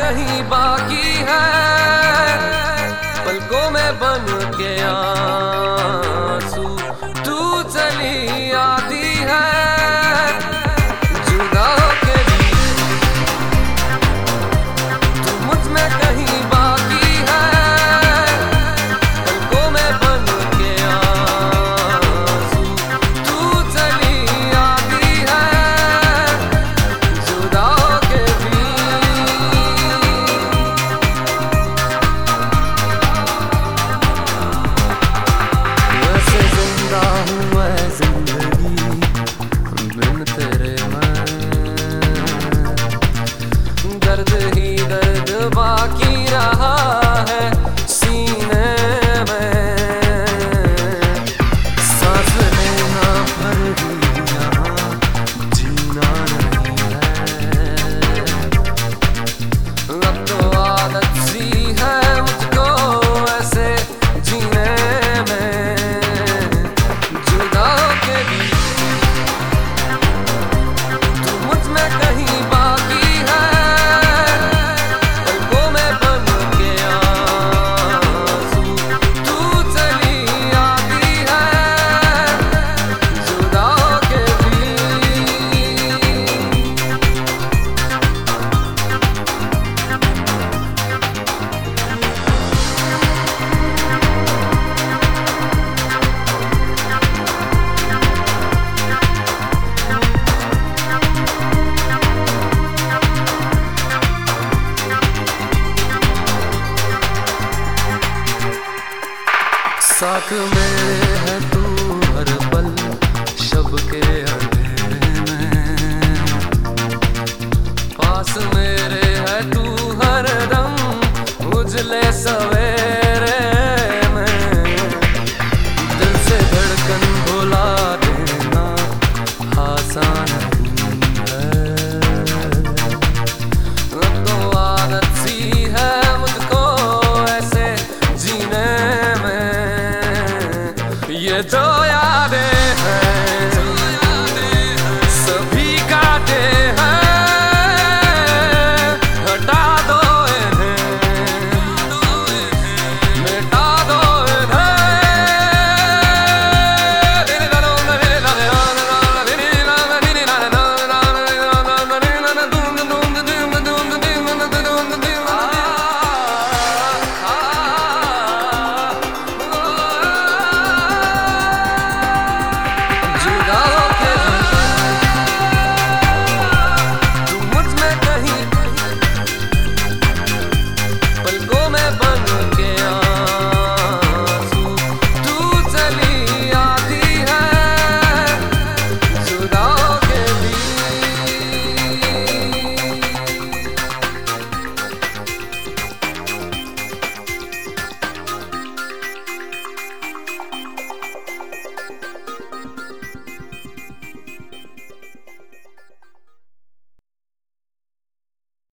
कहीं बाकी है, पलकों में बन के आंसू तू चली आती है। जुदा होके भी तू मुझ में कहीं बाकी है, पलकों में बन के आंसू तू चली आती है। जुदा होके भी वैसे जिंदा हूँ मैं जिंदगी बिन तेरे मैं, दर्द ही दर्द बाकी रहा है सीने में। सांस लेना भर भी यहाँ जीना नहीं है, अब तो आदत सी है मुझको ऐसे जीने में। जुदा होके भी तू मुझ में कहीं बाकी है, पलकों में बन के आंसू तू चली आती है। जुदा होके भी साथ मेरे है तू हर पल, शब के